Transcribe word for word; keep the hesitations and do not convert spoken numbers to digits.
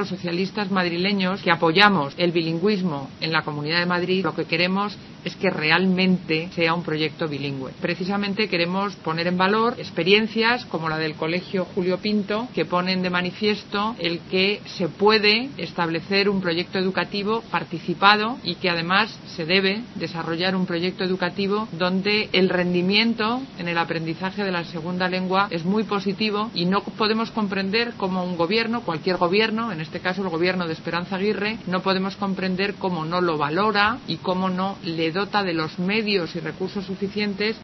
Los socialistas madrileños que apoyamos el bilingüismo en la Comunidad de Madrid, lo que queremos es que realmente sea un proyecto bilingüe. Precisamente queremos poner en valor experiencias como la del Colegio Julio Pinto, que ponen de manifiesto el que se puede establecer un proyecto educativo participado y que además se debe desarrollar un proyecto educativo donde el rendimiento en el aprendizaje de la segunda lengua es muy positivo y no podemos comprender cómo un gobierno, cualquier gobierno, en este caso el gobierno de Esperanza Aguirre, no podemos comprender cómo no lo valora y cómo no le dota de los medios y recursos suficientes